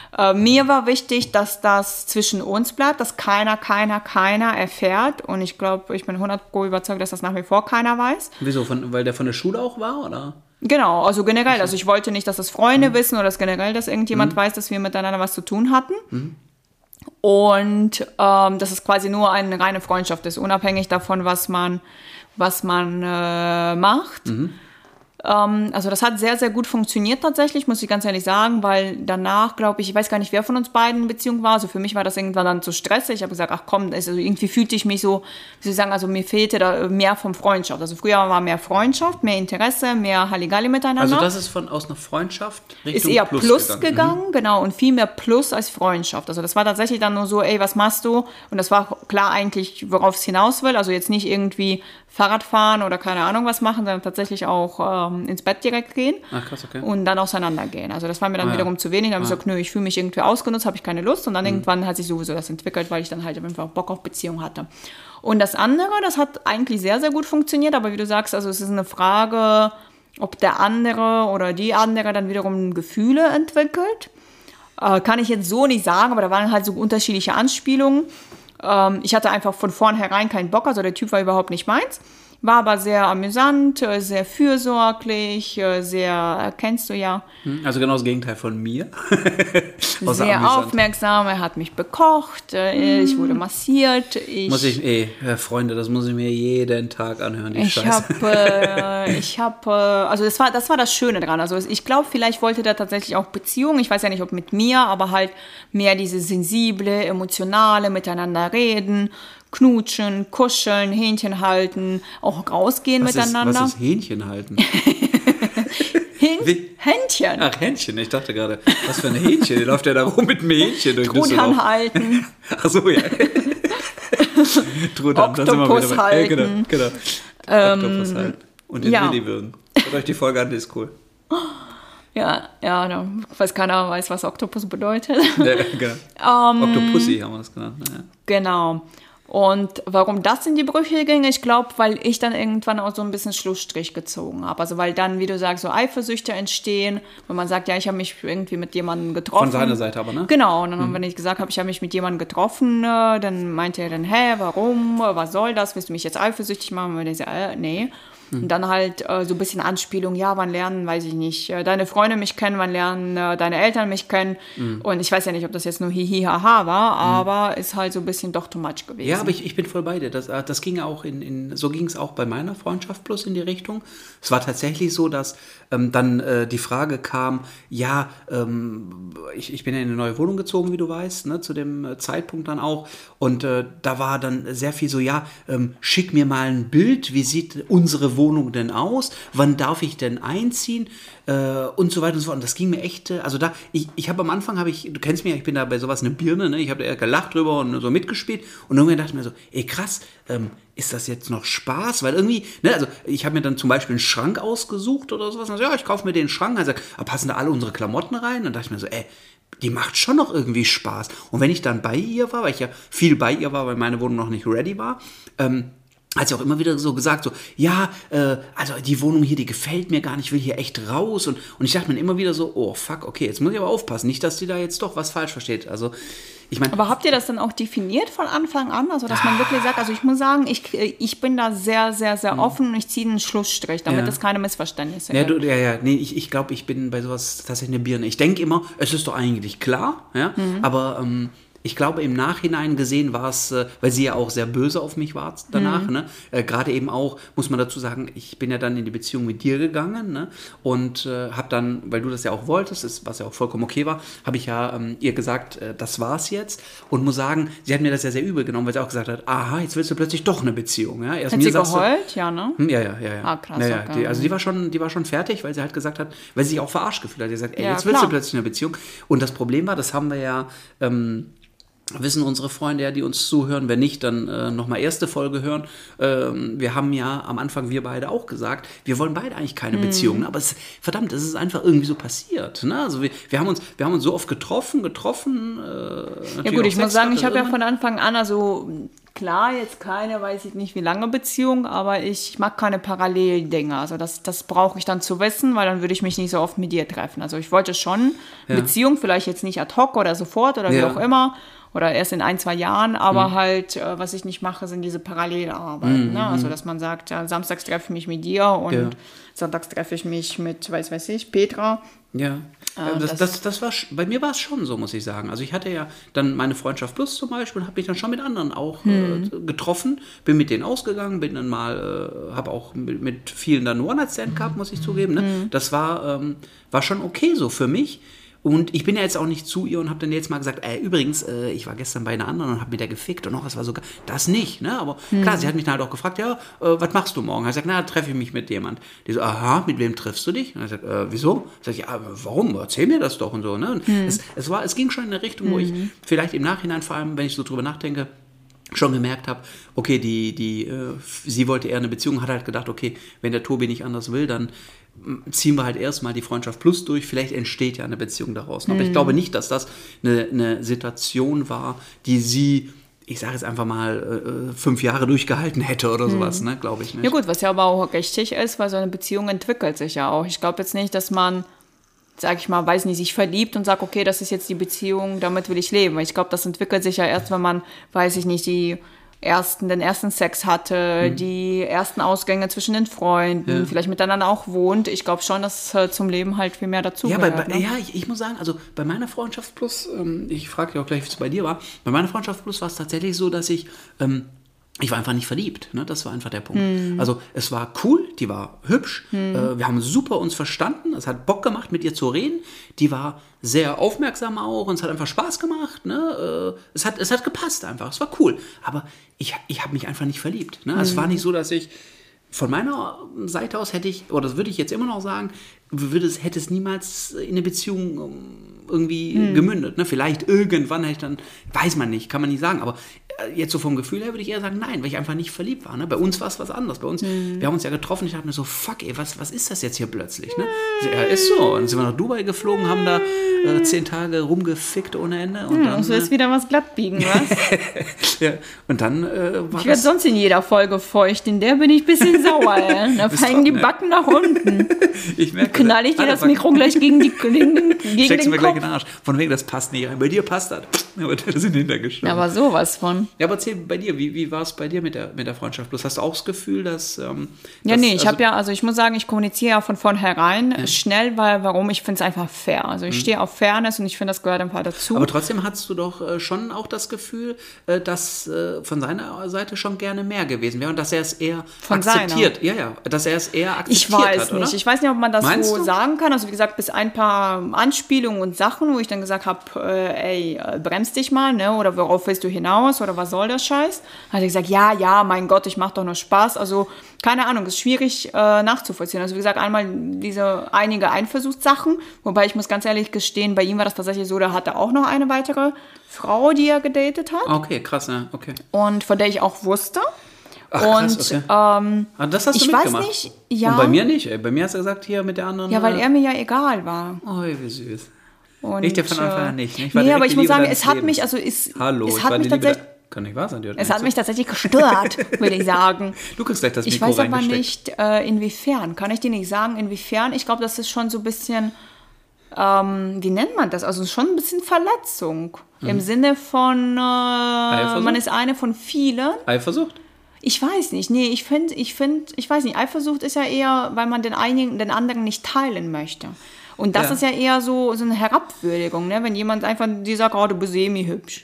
Äh, mir war wichtig, dass das zwischen uns bleibt, dass keiner, keiner, keiner erfährt. Und ich glaube, ich bin hundert Prozent überzeugt, dass das nach wie vor keiner weiß. Wieso? Von, weil der von der Schule auch war, oder? Genau, also generell. Also ich wollte nicht, dass das Freunde mhm. wissen oder dass generell, dass irgendjemand mhm. weiß, dass wir miteinander was zu tun hatten. Mhm. Und ähm, dass es quasi nur eine reine Freundschaft ist, unabhängig davon, was man, was man äh, macht. Mhm. Ähm, also das hat sehr, sehr gut funktioniert tatsächlich, muss ich ganz ehrlich sagen, weil danach, glaube ich, ich weiß gar nicht, wer von uns beiden in Beziehung war. Also für mich war das irgendwann dann zu stressig. Ich habe gesagt, ach komm, also irgendwie fühlte ich mich so, wie soll ich sagen, also mir fehlte da mehr von Freundschaft. Also früher war mehr Freundschaft, mehr Interesse, mehr Halligalli miteinander. Also das ist von aus einer Freundschaft Richtung ist eher Plus, Plus gegangen, gegangen mhm. genau, und viel mehr Plus als Freundschaft. Also das war tatsächlich dann nur so, ey, was machst du? Und das war klar eigentlich, worauf es hinaus will. Also jetzt nicht irgendwie Fahrrad fahren oder keine Ahnung was machen, sondern tatsächlich auch ähm, ins Bett direkt gehen. Ach, krass, okay. Und dann auseinandergehen. Also das war mir dann ah, wiederum ja. zu wenig. Dann habe ich ah. gesagt, nö, ich fühle mich irgendwie ausgenutzt, habe ich keine Lust. Und dann mhm. irgendwann hat sich sowieso das entwickelt, weil ich dann halt einfach Bock auf Beziehung hatte. Und das andere, das hat eigentlich sehr, sehr gut funktioniert. Aber wie du sagst, also es ist eine Frage, ob der andere oder die andere dann wiederum Gefühle entwickelt. Äh, kann ich jetzt so nicht sagen, aber da waren halt so unterschiedliche Anspielungen. Ähm, ich hatte einfach von vornherein keinen Bock, also der Typ war überhaupt nicht meins. War aber sehr amüsant, sehr fürsorglich, sehr, kennst du ja. Also genau das Gegenteil von mir. Sehr amüsant. Aufmerksam, er hat mich bekocht, mm. ich wurde massiert. Ich, muss ich, ey, Freunde, das muss ich mir jeden Tag anhören, die ich Scheiße. Hab, äh, ich habe, äh, also das war, das war das Schöne dran. Also ich glaube, vielleicht wollte der tatsächlich auch Beziehung, ich weiß ja nicht, ob mit mir, aber halt mehr diese sensible, emotionale, miteinander reden, knutschen, kuscheln, Hähnchen halten, auch rausgehen was miteinander. Ist, was ist Hähnchen halten? Hähn- Händchen. Ach, Händchen. Ich dachte gerade, was für ein Hähnchen? Der läuft ja da rum mit einem Hähnchen durch Truthahn halten. Ach so, ja. Truthahn, da sind wir wieder bei. halten. Ja, genau, genau. Ähm, Oktopus halten. Und den ja. Willi würgen. Hört euch die Folge an, die ist cool. Ja, ja, da weiß keiner weiß, was Oktopus bedeutet. Ja, genau. Um, Octopussy haben wir das genannt. Ja. Genau. Und warum das in die Brüche ging, ich glaube, weil ich dann irgendwann auch so ein bisschen Schlussstrich gezogen habe. Also weil dann, wie du sagst, so Eifersüchte entstehen, wenn man sagt, ja, ich habe mich irgendwie mit jemandem getroffen. Von seiner Seite aber, ne? Genau, und dann, hm. wenn ich gesagt habe, ich habe mich mit jemandem getroffen, dann meinte er dann, hä, warum, was soll das, willst du mich jetzt eifersüchtig machen? Und ich so, äh, nee. Und dann halt äh, so ein bisschen Anspielung, ja, wann lernen, weiß ich nicht, äh, deine Freunde mich kennen, wann lernen äh, deine Eltern mich kennen. Mhm. Und ich weiß ja nicht, ob das jetzt nur hihi haha war, mhm. aber ist halt so ein bisschen doch too much gewesen. Ja, aber ich, ich bin voll bei dir. Das, das ging auch in, in so ging es auch bei meiner Freundschaft plus in die Richtung. Es war tatsächlich so, dass ähm, dann äh, die Frage kam, ja, ähm, ich, ich bin ja in eine neue Wohnung gezogen, wie du weißt, ne, zu dem äh, Zeitpunkt dann auch. Und äh, da war dann sehr viel so, ja, ähm, schick mir mal ein Bild, wie sieht unsere Wohnung denn aus? Wann darf ich denn einziehen? Äh, und so weiter und so fort. Und das ging mir echt, äh, also da, ich, ich habe am Anfang, habe ich, du kennst mich, ich bin da bei sowas eine Birne, ne? Ich habe da eher gelacht drüber und so mitgespielt. Und irgendwann dachte ich mir so, ey krass, ähm, ist das jetzt noch Spaß? Weil irgendwie, ne, also ich habe mir dann zum Beispiel einen Schrank ausgesucht oder sowas. Und also, ja, ich kaufe mir den Schrank. Also, passen da alle unsere Klamotten rein? Und dann dachte ich mir so, ey, die macht schon noch irgendwie Spaß. Und wenn ich dann bei ihr war, weil ich ja viel bei ihr war, weil meine Wohnung noch nicht ready war, ähm, hat sie auch immer wieder so gesagt, so, ja, äh, also die Wohnung hier, die gefällt mir gar nicht, ich will hier echt raus. Und, und ich dachte mir immer wieder so, oh fuck, okay, jetzt muss ich aber aufpassen, nicht, dass die da jetzt doch was falsch versteht. Also, ich meine. Aber habt ihr das dann auch definiert von Anfang an? Also, dass ah. man wirklich sagt, also ich muss sagen, ich, ich bin da sehr, sehr, sehr mhm. offen und ich ziehe einen Schlussstrich, damit ja. es keine Missverständnisse ja, gibt. Du, ja, ja, nee, ich, ich glaube, ich bin bei sowas tatsächlich eine Birne. Ich denke immer, es ist doch eigentlich klar, ja, mhm. aber, ähm, ich glaube, im Nachhinein gesehen war es, äh, weil sie ja auch sehr böse auf mich war danach, mhm. ne? Äh, gerade eben auch, muss man dazu sagen, ich bin ja dann in die Beziehung mit dir gegangen, ne? Und äh, habe dann, weil du das ja auch wolltest, ist, was ja auch vollkommen okay war, habe ich ja ähm, ihr gesagt, äh, das war's jetzt. Und muss sagen, sie hat mir das ja sehr übel genommen, weil sie auch gesagt hat, aha, jetzt willst du plötzlich doch eine Beziehung. Ja? Erst hat mir sie geheult? Du, ja, ne? Hm, ja, ja, ja. ja. Ah, krass. Ja, ja, okay. die, also die war, schon, die war schon fertig, weil sie halt gesagt hat, weil sie sich auch verarscht gefühlt hat. Sie hat gesagt, ey, ja, jetzt willst klar. du plötzlich eine Beziehung. Und das Problem war, das haben wir ja... Ähm, wissen unsere Freunde ja, die uns zuhören, wenn nicht, dann äh, nochmal erste Folge hören. Ähm, wir haben ja am Anfang, wir beide auch gesagt, wir wollen beide eigentlich keine mm. Beziehung, aber es, verdammt, es ist einfach irgendwie so passiert. Ne? Also wir, wir, haben uns, wir haben uns so oft getroffen, getroffen. Äh, ja gut, ich muss sagen, ich habe ja von Anfang an, also klar, jetzt keine, weiß ich nicht wie lange Beziehung, aber ich mag keine Paralleldinge. Also das, das brauche ich dann zu wissen, weil dann würde ich mich nicht so oft mit dir treffen. Also ich wollte schon ja. Beziehung, vielleicht jetzt nicht ad hoc oder sofort oder ja. wie auch immer. Oder erst in ein, zwei Jahren, aber mhm. halt, äh, was ich nicht mache, sind diese Parallelarbeiten. Mhm. Ne? Also, dass man sagt, ja, samstags treffe ich mich mit dir und ja. sonntags treffe ich mich mit, weiß weiß ich, Petra. Ja, äh, das, das, das, das war, bei mir war es schon so, muss ich sagen. Also ich hatte ja dann meine Freundschaft Plus zum Beispiel und habe mich dann schon mit anderen auch mhm. äh, getroffen, bin mit denen ausgegangen, bin dann mal, äh, habe auch mit, mit vielen dann One-Night-Stand gehabt, muss ich zugeben. Ne? Mhm. Das war, ähm, war schon okay so für mich. Und ich bin ja jetzt auch nicht zu ihr und habe dann jetzt mal gesagt, ey, übrigens, äh, ich war gestern bei einer anderen und habe mit der gefickt und auch, es war sogar, das nicht, ne, aber hm. klar, sie hat mich dann halt auch gefragt, ja, äh, was machst du morgen? Ich gesagt, na, treffe ich mich mit jemand. Die so, aha, mit wem triffst du dich? Und ich gesagt, äh, wieso? Ich sag, ja, warum? Erzähl mir das doch und so, ne. Und hm. es, es war, es ging schon in eine Richtung, wo hm. ich vielleicht im Nachhinein, vor allem, wenn ich so drüber nachdenke, schon gemerkt habe, okay, die, die, äh, sie wollte eher eine Beziehung, hat halt gedacht, okay, wenn der Tobi nicht anders will, dann ziehen wir halt erstmal die Freundschaft Plus durch, vielleicht entsteht ja eine Beziehung daraus. Aber mhm. ich glaube nicht, dass das eine, eine Situation war, die sie, ich sage jetzt einfach mal, äh, fünf Jahre durchgehalten hätte oder sowas, mhm. ne, glaube ich nicht. Ja gut, was ja aber auch richtig ist, weil so eine Beziehung entwickelt sich ja auch. Ich glaube jetzt nicht, dass man, sag ich mal, weiß nicht, sich verliebt und sagt, okay, das ist jetzt die Beziehung, damit will ich leben. Ich glaube, das entwickelt sich ja erst, wenn man, weiß ich nicht, die ersten, den ersten Sex hatte, mhm. die ersten Ausgänge zwischen den Freunden, ja. vielleicht miteinander auch wohnt. Ich glaube schon, dass äh, zum Leben halt viel mehr dazu ja, gehört. Bei, bei, ne? Ja, ich, ich muss sagen, also bei meiner Freundschaft Plus, ähm, ich frage dich auch gleich, wie es bei dir war, bei meiner Freundschaft Plus war es tatsächlich so, dass ich ähm, Ich war einfach nicht verliebt, ne? Das war einfach der Punkt. Hm. Also es war cool, die war hübsch, hm. äh, wir haben super uns verstanden, es hat Bock gemacht, mit ihr zu reden, die war sehr aufmerksam auch und es hat einfach Spaß gemacht, ne? äh, es, hat, es hat gepasst einfach, es war cool, aber ich, ich habe mich einfach nicht verliebt. Ne? Hm. Es war nicht so, dass ich, von meiner Seite aus hätte ich, oder das würde ich jetzt immer noch sagen, würde es, hätte es niemals in eine Beziehung irgendwie hm. gemündet. Ne? Vielleicht irgendwann hätte ich dann, weiß man nicht, kann man nicht sagen, aber jetzt so vom Gefühl her würde ich eher sagen, nein, weil ich einfach nicht verliebt war. Ne? Bei uns war es was anderes. Bei uns, mhm. wir haben uns ja getroffen, ich dachte mir so, fuck ey, was, was ist das jetzt hier plötzlich? Ne? Mhm. Ja, ist so. Und dann sind wir nach Dubai geflogen, haben da äh, zehn Tage rumgefickt ohne Ende. Und mhm, dann so ist äh, wieder was glattbiegen, was? ja, und dann äh, war Ich werde sonst in jeder Folge feucht, in der bin ich ein bisschen sauer. Ey. Da fallen die Backen nach unten. Ich merke, knall ich dir das Mikro gleich gegen, die, gegen, gegen Steckst den mir Kopf. gleich in den Arsch. Von wegen, das passt nicht rein. Bei dir passt das. Aber das sind hintergeschoben. Aber sowas von. Ja, aber erzähl bei dir, wie, wie war es bei dir mit der, mit der Freundschaft Plus? Hast du auch das Gefühl, dass... Ähm, ja, dass, nee, ich also, habe ja, also ich muss sagen, ich kommuniziere ja von vornherein ja. schnell, weil, warum? Ich finde es einfach fair. Also ich mhm. stehe auf Fairness und ich finde, das gehört einfach dazu. Aber trotzdem hattest du doch äh, schon auch das Gefühl, äh, dass äh, von seiner Seite schon gerne mehr gewesen wäre und dass er es eher von akzeptiert. Seiner. Ja, ja, dass er es eher akzeptiert ich weiß hat, nicht. oder? Ich weiß nicht, ob man das Meinst so du? sagen kann. Also wie gesagt, bis ein paar Anspielungen und Sachen, wo ich dann gesagt habe, äh, ey, äh, bremst dich mal, ne? Oder worauf willst du hinaus? Oder was soll der Scheiß? Hat er gesagt, ja, ja, mein Gott, ich mache doch nur Spaß. Also keine Ahnung, ist schwierig äh, nachzuvollziehen. Also wie gesagt, einmal diese einige Eifersuchtssachen, wobei ich muss ganz ehrlich gestehen, bei ihm war das tatsächlich so, der hatte auch noch eine weitere Frau, die er gedatet hat. Okay, krass, ne? Okay. Und von der ich auch wusste. Ach, und krass, okay. ähm, ah, das hast du ich mitgemacht? weiß nicht, ja. Und bei mir nicht, ey. Bei mir hast du gesagt, hier mit der anderen... Ja, weil äh, er mir ja egal war. Oh, wie süß. Und, ich dir von Anfang an nicht. Ne? Ich war nee, aber direkt ich die muss Liebe sagen, es hat Lebens. mich, also es, Hallo, es ich hat war mich die Liebe tatsächlich... der- Kann nicht wahr sein, die Es hat mich tatsächlich gestört, würde ich sagen. Du kriegst gleich das Ich Mikro weiß aber reingesteckt. nicht, äh, inwiefern. Kann ich dir nicht sagen, inwiefern? Ich glaube, das ist schon so ein bisschen, ähm, wie nennt man das? Also schon ein bisschen Verletzung. Mhm. Im Sinne von, äh, man ist eine von vielen. Eifersucht? Ich weiß nicht. Nee, ich finde, ich finde, ich weiß nicht. Eifersucht ist ja eher, weil man den einigen, den anderen nicht teilen möchte. Und das Ja. ist ja eher so, so eine Herabwürdigung, ne? Wenn jemand einfach, die sagt, oh, du bist semi-hübsch.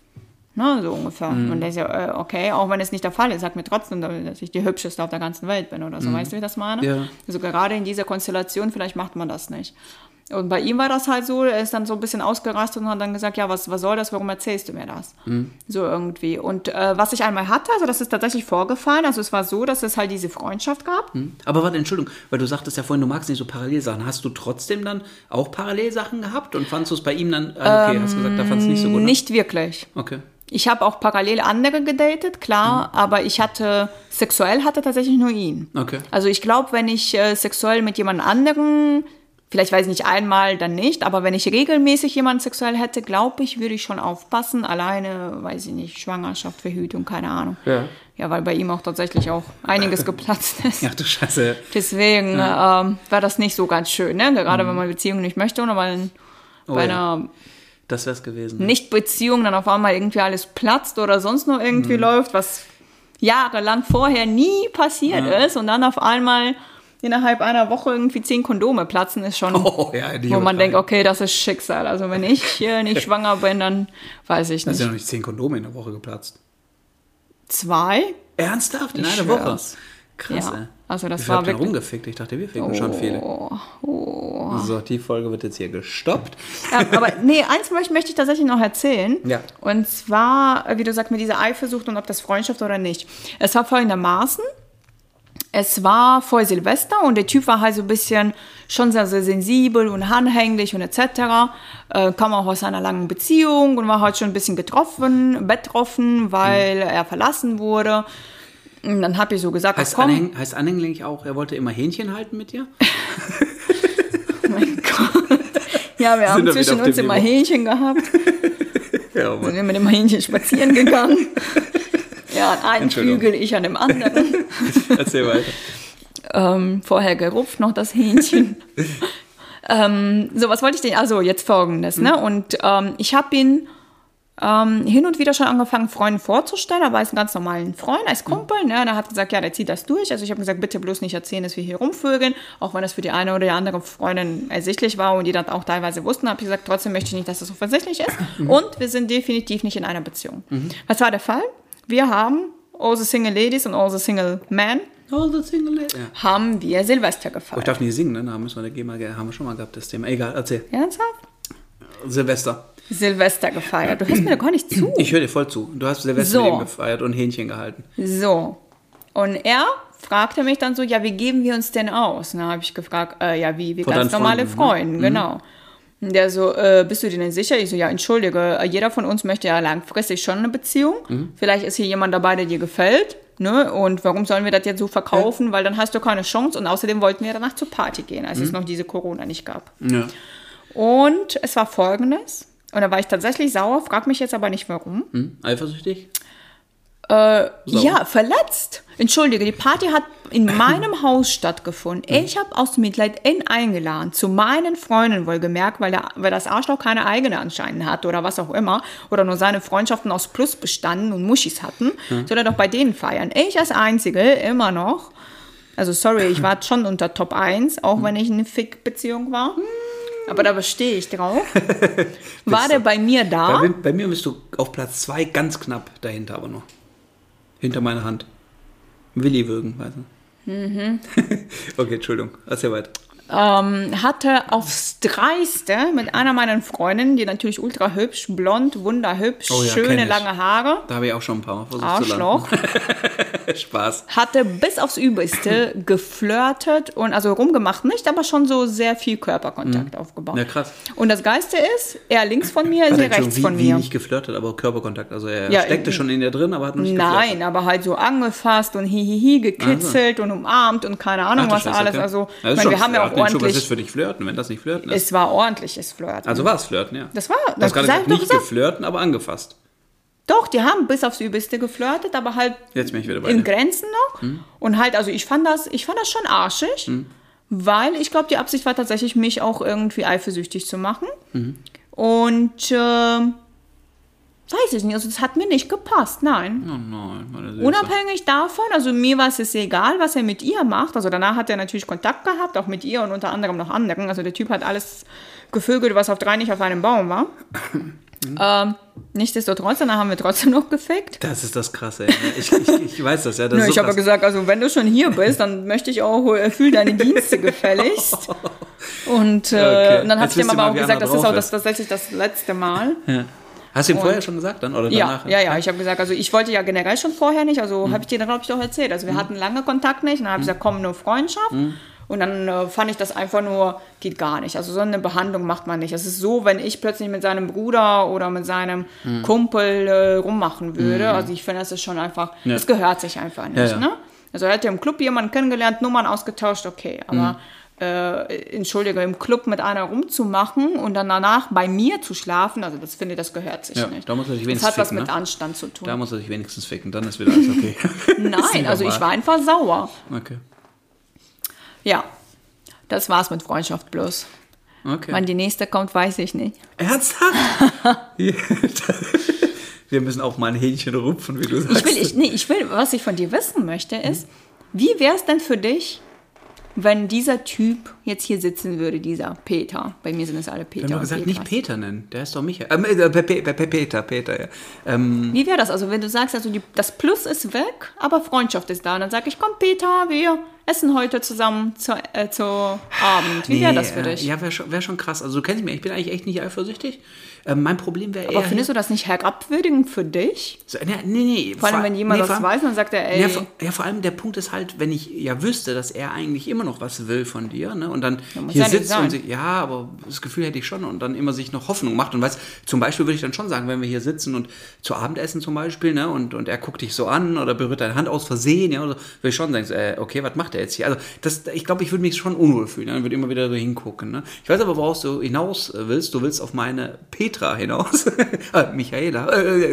Ne, so ungefähr. Mhm. Und der ist ja, äh, okay, auch wenn es nicht der Fall ist, sag mir trotzdem, dass ich die Hübscheste auf der ganzen Welt bin oder so. Mhm. Weißt du, wie ich das meine? Ja. Also gerade in dieser Konstellation, vielleicht macht man das nicht. Und bei ihm war das halt so, er ist dann so ein bisschen ausgerastet und hat dann gesagt, ja, was, was soll das, warum erzählst du mir das? Mhm. So irgendwie. Und äh, was ich einmal hatte, also das ist tatsächlich vorgefallen, also es war so, dass es halt diese Freundschaft gab. Mhm. Aber warte, Entschuldigung, weil du sagtest ja vorhin, du magst nicht so Parallelsachen. Hast du trotzdem dann auch Parallelsachen gehabt und fandst du es bei ihm dann, ah, okay, ähm, hast gesagt, da fandst du nicht so gut? Ne? Nicht wirklich. Okay. Ich habe auch parallel andere gedatet, klar, mhm. aber ich hatte, sexuell hatte tatsächlich nur ihn. Okay. Also ich glaube, wenn ich äh, sexuell mit jemand anderem vielleicht weiß ich nicht, einmal, dann nicht. Aber wenn ich regelmäßig jemanden sexuell hätte, glaube ich, würde ich schon aufpassen. Alleine, weiß ich nicht, Schwangerschaft, Verhütung, keine Ahnung. Ja. Ja, weil bei ihm auch tatsächlich auch einiges geplatzt ist. Ach du Scheiße. Deswegen ja. ähm, war das nicht so ganz schön, ne? Gerade mhm. wenn man Beziehungen nicht möchte oder weil oh, bei ja. einer das wär's gewesen. Nicht-Beziehung dann auf einmal irgendwie alles platzt oder sonst noch irgendwie mhm. läuft, was jahrelang vorher nie passiert ja. ist und dann auf einmal innerhalb einer Woche irgendwie zehn Kondome platzen, ist schon, oh, ja, wo man denkt, okay, das ist Schicksal. Also wenn ich hier nicht schwanger bin, dann weiß ich nicht. Das sind ja noch nicht zehn Kondome in der Woche geplatzt. Zwei? Ernsthaft? In ich einer Woche? Krass, ja. ey. Also das ich war hab wirklich... rumgefickt. Ich dachte, wir ficken oh, schon viele. Oh. So, die Folge wird jetzt hier gestoppt. Ja, aber nee, eins möchte, möchte ich tatsächlich noch erzählen. Ja. Und zwar, wie du sagst, mit dieser Eifersucht und ob das Freundschaft oder nicht. Es war folgendermaßen. Es war vor Silvester und der Typ war halt so ein bisschen schon sehr, sehr sensibel und anhänglich und et cetera. Äh, kam auch aus einer langen Beziehung und war halt schon ein bisschen getroffen, betroffen, weil mhm. er verlassen wurde. Und dann habe ich so gesagt, heißt, komm. Anhäng, heißt anhänglich auch, er wollte immer Hähnchen halten mit dir? Oh mein Gott. Ja, wir haben zwischen uns immer Niveau. Hähnchen gehabt. Ja, Mann. Sind wir mit dem Hähnchen spazieren gegangen. Ja, an einem Flügel, ich an dem anderen. Erzähl weiter. ähm, vorher gerupft noch das Hähnchen. ähm, so, was wollte ich denn? Also, jetzt Folgendes. Mhm. Ne? Und ähm, ich habe ihn ähm, hin und wieder schon angefangen, Freunden vorzustellen. Er war ein ganz normalen Freund, als Kumpel. Mhm. Ne? Und er hat gesagt, ja, der zieht das durch. Also ich habe gesagt, bitte bloß nicht erzählen, dass wir hier rumvögeln. Auch wenn das für die eine oder die andere Freundin ersichtlich war und die das auch teilweise wussten, habe ich gesagt, trotzdem möchte ich nicht, dass das offensichtlich ist. Mhm. Und wir sind definitiv nicht in einer Beziehung. Mhm. Was war der Fall? Wir haben all the single ladies und all the single men all the single ladies. Ja. haben wir Silvester gefeiert. Oh, ich darf nicht singen, ne? Da müssen wir gehen mal, haben wir schon mal gehabt, das Thema. Egal, erzähl. Ernsthaft? Silvester. Silvester gefeiert. Du hörst mir doch gar nicht zu. Ich höre dir voll zu. Du hast Silvester so. gefeiert und Hähnchen gehalten. So. Und er fragte mich dann so, ja, wie geben wir uns denn aus? Und dann habe ich gefragt, äh, ja, wie, wie ganz normale Freunde, ne? Genau. Mhm. Der so, äh, bist du dir denn sicher? Ich so, ja, entschuldige, jeder von uns möchte ja langfristig schon eine Beziehung. Mhm. Vielleicht ist hier jemand dabei, der dir gefällt. Ne? Und warum sollen wir das jetzt so verkaufen? Ja. Weil dann hast du keine Chance. Und außerdem wollten wir danach zur Party gehen, als mhm. es noch diese Corona nicht gab. Ja. Und es war Folgendes. Und da war ich tatsächlich sauer, frag mich jetzt aber nicht warum. Mhm. Eifersüchtig? Äh, ja, verletzt. Entschuldige, die Party hat in meinem Haus stattgefunden. Ich habe aus Mitleid ihn eingeladen, zu meinen Freunden wohlgemerkt, weil, der, weil das Arschloch keine eigene anscheinend hat oder was auch immer. Oder nur seine Freundschaften aus Plus bestanden und Muschis hatten. Hm. Soll er doch bei denen feiern. Ich als Einzige immer noch. Also sorry, ich war schon unter Top eins, auch hm. wenn ich in einer Fick-Beziehung war. Aber da bestehe ich drauf. War der bei mir da? Bei, bei mir bist du auf Platz zwei, ganz knapp dahinter aber noch. Hinter meiner Hand. Willi würgen, weißt du? Mhm. Okay, Entschuldigung. Erzähl weiter. Ähm, hatte aufs Dreiste mit einer meiner Freundinnen, die natürlich ultra hübsch, blond, wunderhübsch, oh ja, schöne lange Haare. Da habe ich auch schon ein paar Mal versucht Arschloch. zu landen. Spaß. Hatte bis aufs Übelste geflirtet und also rumgemacht nicht, aber schon so sehr viel Körperkontakt mhm. aufgebaut. Ja, krass. Und das Geiste ist, er links von mir, sie rechts wie, von wie mir. Nicht geflirtet, aber Körperkontakt. Also er ja, steckte schon in ihr drin, aber hat noch nicht Nein, geflirtet. aber halt so angefasst und hihihi, gekitzelt also. und umarmt und keine Ahnung Ach, was alles. Okay. Also ja, meine, wir haben ja auch ordentlich... Was ist für dich Flirten, wenn das nicht Flirten ist? Es war ordentliches Flirten. Also war es Flirten, ja. Das war... Du hast gerade gesagt, nicht gesagt. geflirten, aber angefasst. Doch, die haben bis aufs Übelste geflirtet, aber halt Jetzt bin ich wieder bei in dir. Grenzen noch. Hm. Und halt, also ich fand das, ich fand das schon arschig, hm. weil ich glaube, die Absicht war tatsächlich, mich auch irgendwie eifersüchtig zu machen. Hm. Und... Äh, weiß ich nicht, also das hat mir nicht gepasst, nein. Oh nein, meine Süße. Unabhängig davon, also mir war es egal, was er mit ihr macht. Also danach hat er natürlich Kontakt gehabt, auch mit ihr und unter anderem noch anderen. Also der Typ hat alles gevögelt, was auf drei nicht auf einem Baum war. Mhm. Ähm, nichtsdestotrotz, danach haben wir trotzdem noch gefickt. Das ist das Krasse, ey. Ich, ich, ich weiß das, ja. Das Nö, ist so ich habe gesagt, also wenn du schon hier bist, dann möchte ich auch, erfüll deine Dienste gefälligst. Und, äh, okay. und dann habe ich ihm aber auch gesagt, das ist auch das, tatsächlich das letzte Mal. Ja. Hast du ihm vorher schon gesagt dann oder danach? Ja, ja, ja. Ich habe gesagt, also ich wollte ja generell schon vorher nicht, also mhm. habe ich dir dann, glaube ich, doch erzählt. Also wir mhm. hatten lange Kontakt nicht und dann habe ich mhm. gesagt, komm, nur Freundschaft. Mhm. Und dann äh, fand ich das einfach nur, geht gar nicht. Also so eine Behandlung macht man nicht. Es ist so, wenn ich plötzlich mit seinem Bruder oder mit seinem mhm. Kumpel äh, rummachen würde. Mhm. Also ich finde, das ist schon einfach, ja. das gehört sich einfach nicht. Ja, ja. Ne? Also er hat ja im Club jemanden kennengelernt, Nummern ausgetauscht, okay. Aber äh, entschuldige, im Club mit einer rumzumachen und dann danach bei mir zu schlafen, also das finde ich, das gehört sich ja, nicht. Da muss er sich wenigstens das hat was ficken, mit ne? Anstand zu tun. Da muss er sich wenigstens ficken, dann ist wieder alles okay. Nein, also ich war einfach sauer. Okay. Ja, das war's mit Freundschaft bloß. Okay. Wann die nächste kommt, weiß ich nicht. Ernsthaft? Wir müssen auch mal ein Hähnchen rupfen, wie du sagst. Ich will, ich, nee, ich will, was ich von dir wissen möchte, ist, hm? wie wäre es denn für dich, wenn dieser Typ jetzt hier sitzen würde, dieser Peter. Bei mir sind es alle Peter. Wir haben doch gesagt, nicht Peter nennen. Der ist doch Michael. Ähm, äh, Peter, Peter, ja. Ähm. Wie wäre das? Also wenn du sagst, also die, das Plus ist weg, aber Freundschaft ist da. Und dann sage ich, komm Peter, wir essen heute zusammen zu, äh, zu Abend. Wie wäre nee, das für dich? Ja, wäre schon, wär schon krass. Also du kennst mich, ich bin eigentlich echt nicht eifersüchtig. Ähm, mein Problem wäre eher... Aber findest du das nicht herabwürdigend für dich? So, nee, nee, nee. Vor allem, wenn jemand nee, das weiß, dann sagt er, ey... Ja vor, ja, vor allem der Punkt ist halt, wenn ich ja wüsste, dass er eigentlich immer noch was will von dir, ne? Und dann hier ja sitzt und sich, ja, aber das Gefühl hätte ich schon und dann immer sich noch Hoffnung macht und weiß, zum Beispiel würde ich dann schon sagen, wenn wir hier sitzen und zu Abendessen zum Beispiel, ne? Und, und er guckt dich so an oder berührt deine Hand aus Versehen, ja, oder würde ich schon sagen, so, äh, okay, was macht er jetzt hier? Also das, ich glaube, ich würde mich schon unwohl fühlen, ne? Ich würde immer wieder so hingucken, ne? Ich weiß aber, woraus du hinaus willst. Du willst auf meine Petra hinaus. ah, Michaela.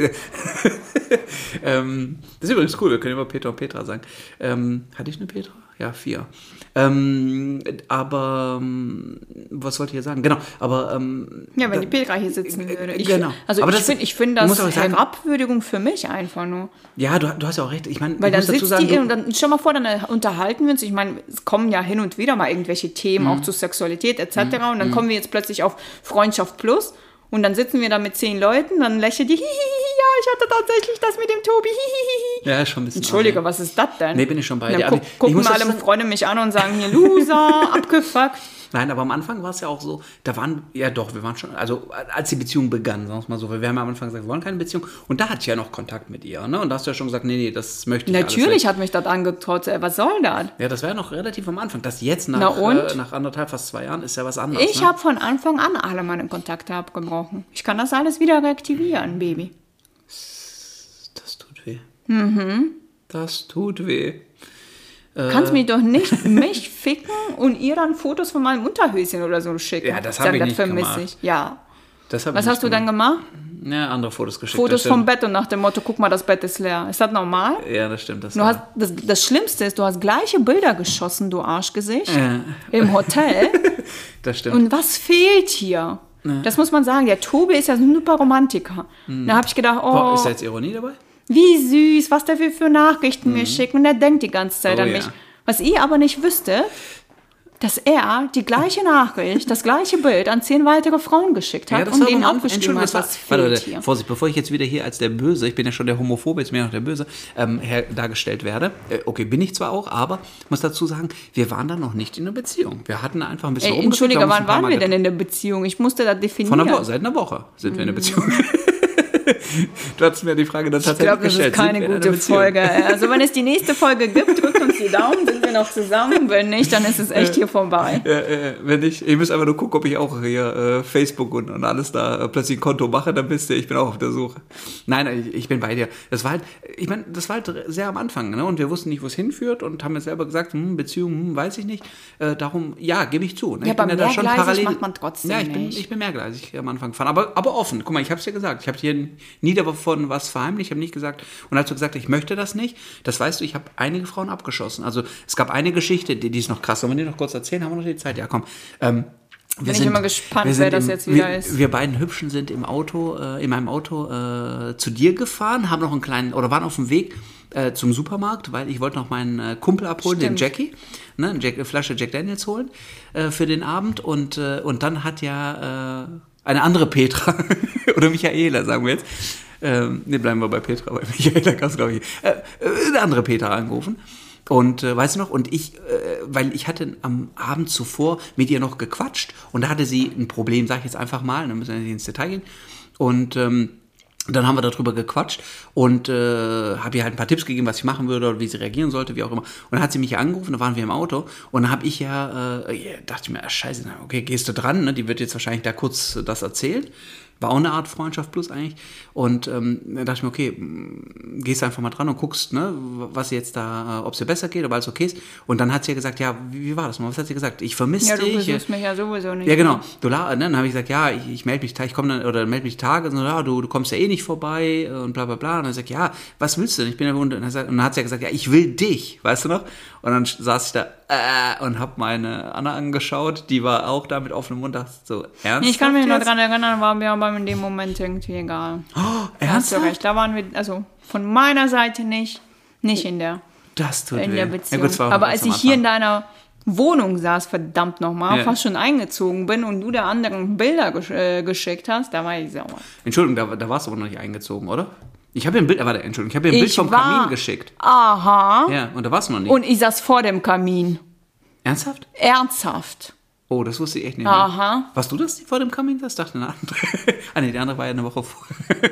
ähm, das ist übrigens cool, wir können immer Peter und Petra sagen. Ähm, hatte ich eine Petra? Ja, vier. Ähm, aber, ähm, was wollte ich jetzt sagen? Genau, aber... Ähm, ja, wenn da, die Petra hier sitzen würde. Ich, genau. Also aber ich das, finde ich find das eine Abwürdigung für mich einfach nur. Ja, du, du hast ja auch recht. Ich meine, weil ich dann muss dazu sitzt sagen, die und dann, stell mal vor, dann unterhalten wir uns. Ich meine, es kommen ja hin und wieder mal irgendwelche Themen, mhm. auch zu Sexualität et cetera. Mhm. Und dann kommen wir jetzt plötzlich auf Freundschaft plus. Und dann sitzen wir da mit zehn Leuten, dann lächelt die, hihihi, ja, ich hatte tatsächlich das mit dem Tobi, hihihi. Ja, schon ein bisschen. Entschuldige, auch, was ist das denn? Nee, bin ich schon bei dir. Dann gu- gucken alle Freunde mich an und sagen hier, Loser, abgefuckt. Nein, aber am Anfang war es ja auch so, da waren, ja doch, wir waren schon, also als die Beziehung begann, sagen wir es mal so, weil wir haben ja am Anfang gesagt, wir wollen keine Beziehung und da hatte ich ja noch Kontakt mit ihr, ne? Und da hast du ja schon gesagt, nee, nee, das möchte ich Natürlich alles hat mich das angetrotzt, was soll das? Ja, das war ja noch relativ am Anfang, das jetzt nach, äh, nach anderthalb, fast zwei Jahren ist ja was anderes. Ich ne? habe von Anfang an alle meine Kontakte abgebrochen. Ich kann das alles wieder reaktivieren, Baby. Das tut weh. Mhm. Das tut weh. Kannst mich doch nicht mich ficken und ihr dann Fotos von meinem Unterhöschen oder so schicken. Ja, das habe ich nicht gemacht. Ich. Ja. Das hab Was ich hast du gemacht. dann gemacht? Ja, andere Fotos geschickt. Fotos vom Bett und nach dem Motto, guck mal, das Bett ist leer. Ist das normal? Ja, das stimmt. Das, du hast, das, das Schlimmste ist, du hast gleiche Bilder geschossen, du Arschgesicht, ja. im Hotel. Das stimmt. Und was fehlt hier? Ja. Das muss man sagen. Der Tobi ist ja ein super Romantiker. Mhm. Da habe ich gedacht, oh... Boah, ist da jetzt Ironie dabei? Wie süß, was der für, für Nachrichten mhm. mir schickt. Und er denkt die ganze Zeit oh, an ja. mich. Was ihr aber nicht wüsstet, dass er die gleiche Nachricht, das gleiche Bild an zehn weitere Frauen geschickt hat ja, und denen abgeschrieben hat, was fehlt warte, hier. Vorsicht, bevor ich jetzt wieder hier als der Böse, ich bin ja schon der Homophobe, jetzt bin ich noch der Böse, ähm, her, dargestellt werde. Äh, okay, bin ich zwar auch, aber muss dazu sagen, wir waren da noch nicht in einer Beziehung. Wir hatten einfach ein bisschen Ey, Entschuldige, wann waren wir denn in der Beziehung? Ich musste das definieren. Von einer Woche, seit einer Woche sind mhm. wir in der Beziehung. Du hattest mir die Frage dann tatsächlich gestellt. Ich glaube, das ist keine gute Folge. Also wenn es die nächste Folge gibt, drückt uns die Daumen, sind wir noch zusammen. Wenn nicht, dann ist es echt hier vorbei. Ja, äh, wenn nicht, ich muss einfach nur gucken, ob ich auch hier äh, Facebook und, und alles da äh, plötzlich ein Konto mache, dann bist du, ich bin auch auf der Suche. Nein, ich, ich bin bei dir. Das war halt, ich meine, das war halt sehr am Anfang, ne? Und wir wussten nicht, wo es hinführt und haben jetzt selber gesagt, hm, Beziehung, hm, weiß ich nicht. Äh, darum, ja, gebe ich zu. Ne? Ja, ich bin aber ja da schon parallel. Macht man trotzdem ja, ich bin, nicht. ich bin mehrgleisig am Anfang gefahren, aber, aber offen. Guck mal, ich habe es dir gesagt. Ich habe hier nie davon was verheimlicht, ich habe nicht gesagt, und als du gesagt, ich möchte das nicht, das weißt du, ich habe einige Frauen abgeschossen. Also es gab eine Geschichte, die, die ist noch krass. Sollen wir die noch kurz erzählen? Haben wir noch die Zeit? Ja, komm. Ähm, Bin ich immer gespannt, wer das im, jetzt wieder wir, ist. Wir beiden Hübschen sind im Auto, äh, in meinem Auto äh, zu dir gefahren, haben noch einen kleinen, oder waren auf dem Weg äh, zum Supermarkt, weil ich wollte noch meinen äh, Kumpel abholen, Stimmt. den Jackie, ne, eine Jack, Flasche Jack Daniels holen äh, für den Abend und, äh, und dann hat ja äh, eine andere Petra, oder Michaela, sagen wir jetzt, ähm, ne, bleiben wir bei Petra, bei Michaela gab es, glaube ich, äh, äh, eine andere Petra angerufen. Und äh, weißt du noch, und ich, äh, weil ich hatte am Abend zuvor mit ihr noch gequatscht und da hatte sie ein Problem, sag ich jetzt einfach mal, dann müssen wir nicht ins Detail gehen. Und ähm, dann haben wir darüber gequatscht und äh, habe ihr halt ein paar Tipps gegeben, was ich machen würde oder wie sie reagieren sollte, wie auch immer. Und dann hat sie mich angerufen, da waren wir im Auto und dann habe ich ja, äh, dachte ich mir, ah, scheiße, okay, gehst du dran, ne? Die wird jetzt wahrscheinlich da kurz das erzählen. War auch eine Art Freundschaft plus eigentlich. Und ähm, da dachte ich mir, okay, gehst einfach mal dran und guckst, ne, was jetzt da, ob es dir besser geht, ob alles okay ist. Und dann hat sie ja gesagt, ja, wie, wie war das mal? Was hat sie gesagt? Ich vermisse dich. Ja, du besuchst mich ja sowieso nicht. Ja, genau. Du, ne, dann habe ich gesagt, ja, ich, ich melde mich, ich komme dann, oder melde mich Tage, und so, ja, du, du kommst ja eh nicht vorbei und bla bla bla. Und dann sagt, ja, was willst du denn? Ich bin ja und dann hat sie ja gesagt, ja, ich will dich, weißt du noch? Und dann saß ich da äh, und habe meine Anna angeschaut, die war auch da mit offenem Mund, dachte so, ernsthaft? Ich kann mich noch daran erinnern, war mir aber in dem Moment irgendwie egal. Oh, ernsthaft? Hast du recht, da waren wir, also von meiner Seite nicht, nicht in der, das tut in weh. der Beziehung. Ja, gut, aber als ich hier in deiner Wohnung saß, verdammt nochmal, ja. fast schon eingezogen bin und du der anderen Bilder gesch- äh, geschickt hast, da war ich sauer. Entschuldigung, da, da warst du aber noch nicht eingezogen, oder? Ich habe dir ein Bild, warte, Entschuldigung, ich habe dir ein Bild Ich vom war- Kamin geschickt. Aha. Ja, und da warst du noch nicht. Und ich saß vor dem Kamin. Ernsthaft? Ernsthaft. Oh, das wusste ich echt nicht. Aha. Mehr. Warst du das, die vor dem Kamin saß? Dachte eine andere. Ah, nee, die andere war ja eine Woche vor.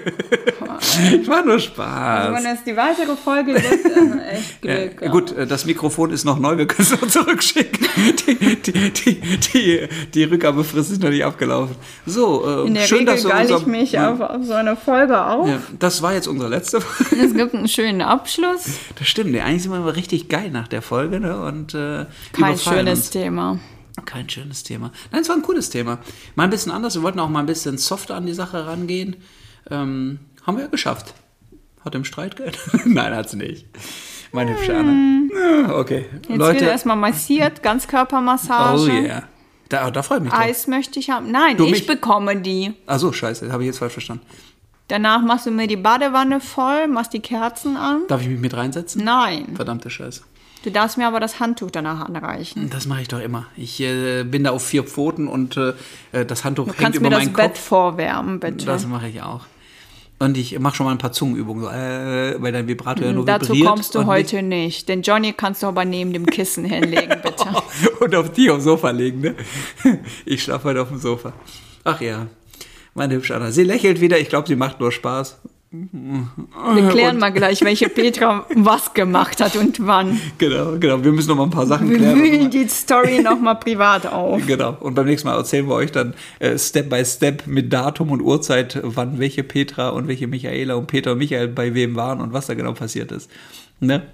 Ich war nur Spaß. Also wenn es die weitere Folge wird, äh, echt Glück. Ja, gut, das Mikrofon ist noch neu, wir können es noch zurückschicken. Die, die, die, die, die Rückgabefrist ist noch nicht abgelaufen. So, äh, In der schön, Regel dass du geil unser, ich mich auf, auf so eine Folge auf. Ja, das war jetzt unsere letzte Folge. Es gibt einen schönen Abschluss. Das stimmt, nee, eigentlich sind wir immer richtig geil nach der Folge. Ne? Und, äh, Kein schönes uns. Thema. Kein schönes Thema. Nein, es war ein cooles Thema. Mal ein bisschen anders. Wir wollten auch mal ein bisschen softer an die Sache rangehen. Ähm, haben wir ja geschafft. Hat im Streit gehört? Nein, hat es nicht. Meine hübsche Anna. Ja, okay. Jetzt Leute. wird erstmal massiert, Ganzkörpermassage. Oh yeah. Da, da freue ich mich drauf. Eis möchte ich haben. Nein, Du ich mich? bekomme die. Ach so, scheiße. Habe ich jetzt falsch verstanden. Danach machst du mir die Badewanne voll, machst die Kerzen an. Darf ich mich mit reinsetzen? Nein. Verdammte Scheiße. Du darfst mir aber das Handtuch danach anreichen. Das mache ich doch immer. Ich äh, bin da auf vier Pfoten und äh, das Handtuch Du hängt kannst über mir meinen das Bett Kopf. vorwärmen, bitte. Das mache ich auch. Und ich mache schon mal ein paar Zungenübungen, so, äh, weil dein Vibrator ja nur Dazu vibriert. kommst du heute nicht. nicht. Den Johnny kannst du aber neben dem Kissen hinlegen, bitte. Und auf die aufs Sofa legen, ne? Ich schlafe heute auf dem Sofa. Ach ja, meine hübsche Anna. Sie lächelt wieder. Ich glaube, sie macht nur Spaß. Wir klären und mal gleich, welche Petra was gemacht hat und wann. Genau, genau. Wir müssen noch mal ein paar Sachen wir klären. Wir wühlen die Story noch mal privat auf. Genau. Und beim nächsten Mal erzählen wir euch dann äh, Step by Step mit Datum und Uhrzeit, wann welche Petra und welche Michaela und Peter und Michael bei wem waren und was da genau passiert ist. Ne?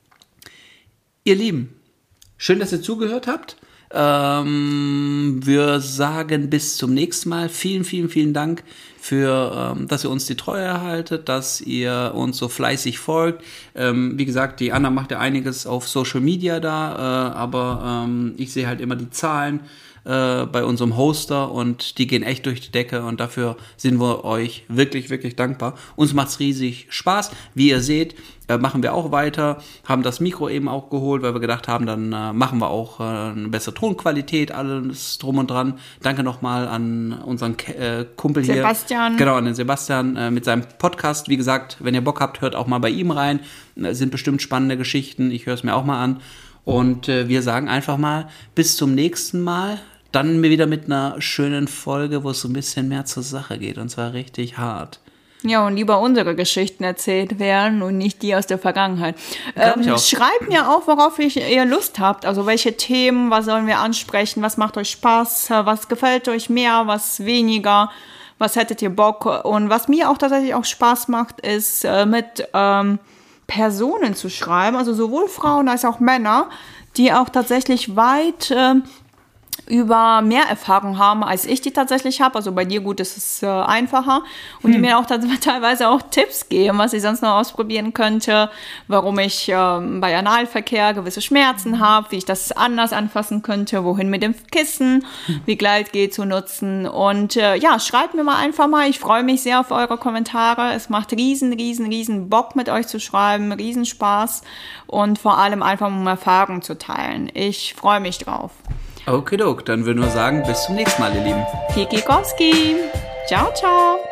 Ihr Lieben, schön, dass ihr zugehört habt. Ähm, wir sagen bis zum nächsten Mal. Vielen, vielen, vielen Dank für, ähm, dass ihr uns die Treue erhaltet, dass ihr uns so fleißig folgt. Ähm, wie gesagt, die Anna macht ja einiges auf Social Media da, äh, aber ähm, ich sehe halt immer die Zahlen äh, bei unserem Hoster und die gehen echt durch die Decke und dafür sind wir euch wirklich, wirklich dankbar. Uns macht's riesig Spaß. Wie ihr seht, äh, machen wir auch weiter, haben das Mikro eben auch geholt, weil wir gedacht haben, dann äh, machen wir auch äh, eine bessere Tonqualität, alles drum und dran. Danke nochmal an unseren Ke- äh, Kumpel hier. Sebastian. Genau, an den Sebastian äh, mit seinem Podcast. Wie gesagt, wenn ihr Bock habt, hört auch mal bei ihm rein. Äh, sind bestimmt spannende Geschichten. Ich höre es mir auch mal an. Und äh, wir sagen einfach mal, bis zum nächsten Mal. Dann wieder mit einer schönen Folge, wo es so ein bisschen mehr zur Sache geht. Und zwar richtig hart. Ja, und lieber unsere Geschichten erzählt werden und nicht die aus der Vergangenheit. Ähm, schreibt mir auch, worauf ihr Lust habt. Also welche Themen, was sollen wir ansprechen, was macht euch Spaß, was gefällt euch mehr, was weniger, was hättet ihr Bock. Und was mir auch tatsächlich auch Spaß macht, ist äh, mit ähm, Personen zu schreiben, also sowohl Frauen als auch Männer, die auch tatsächlich weit äh, über mehr Erfahrung haben, als ich die tatsächlich habe. Also bei dir, gut, ist es äh, einfacher. Und hm. die mir auch teilweise auch Tipps geben, was ich sonst noch ausprobieren könnte, warum ich äh, bei Analverkehr gewisse Schmerzen habe, wie ich das anders anfassen könnte, wohin mit dem Kissen, wie Gleitgel zu nutzen. Und äh, ja, schreibt mir mal einfach mal. Ich freue mich sehr auf eure Kommentare. Es macht riesen, riesen, riesen Bock, mit euch zu schreiben, riesen Spaß und vor allem einfach um Erfahrungen zu teilen. Ich freue mich drauf. Okay, dann würden wir sagen, bis zum nächsten Mal, ihr Lieben. Kiki Kowski. Ciao, ciao.